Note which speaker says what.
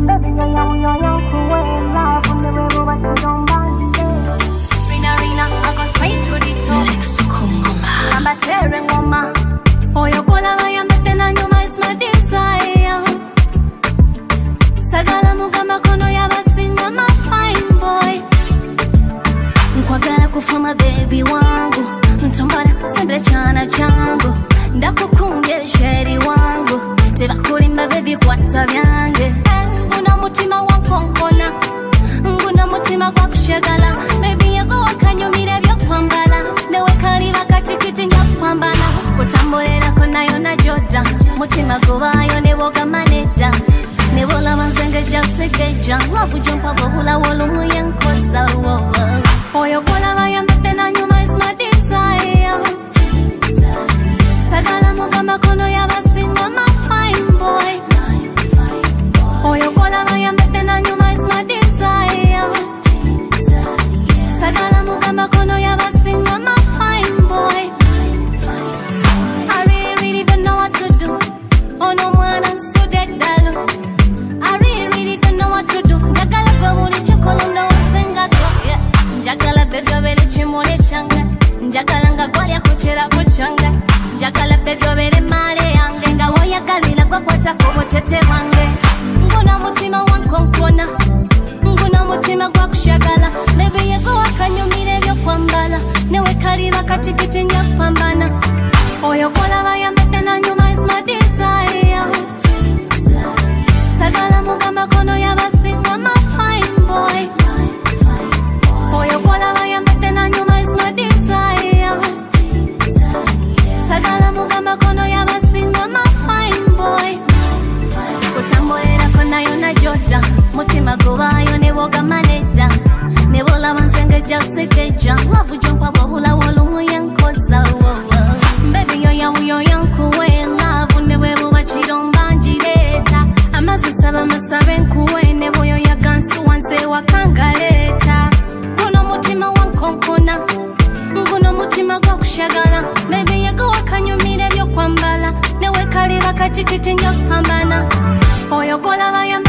Speaker 1: Baby, you're young, cool in love. When the river was on Monday. Rina, I go straight to the top.
Speaker 2: Lexical Ngoma.
Speaker 1: I'm a tearing woman. Oh, you're gonna buy a better than you, my smart desire. Sagala mugamba kono yabasinga my fine boy. Nkwagala kufuma baby wangu. Ntombala sembere chana changu. Ndakukunge sheri wangu. Tebakulimba baby kwata byange. Nguna mutima wankonkona. Nguna mutima kwa kushagala. Baby yago wakanyumira byokwambala. Newe kaliba katikiti nyakwambala. Kutambulira konayo na joda. Mutima gubayo neboga maneda. Nebola manzenge jasekeja. Love jumpa bobula wolumu yankosa. Oyo kola bayambete na nyuma is my desire. Sagala mugamba kono yabasinga my fine boy. Oyo kola bayambete na nyuma is my desire. Sagala mugamba kono yabasinga my fine boy. I really don't know what to do. Oh no mwana sude dalo. I really don't know what to do. Njagala gobuli chokolonda wasenga go. Yeah. Njagala baby obere chimole changa. Njagala nga gwalya kuchera kuchanga. Njagala baby obere male yange. Nga woyagalira gwa kwata ko botete wange. Nguna mutima wankonkona. Nguna mutima gwa kushagala. Baby yego wakanyumire byo kwambala. Newe kaliba katikiti nyakwambana. Oyo kola bayambete na nyuma is my desire. Sagala mugamba kono yabasinga my fine boy. Oyo kola bayambete na nyuma is my desire. Sagala mugamba kono yabasinga my fine boy. Kutambulira konayo na joda. Mutima gubayo neboga maneda. Nebola manzenge jasekeja. Love jumpa bobula wolumu yankosa. Baby you're young, cool in love. Newe buba chiromba njireta. Amazisaba masabe nkuwe. Nebo yo yagansu wanse wakangaleta. Nguno mutima wankonkona. Nguno mutima gwa kushagala. Baby yago wakanyumire byo kwambala. Newe kaliba katikiti nyakwambana. Oyo kola bayambete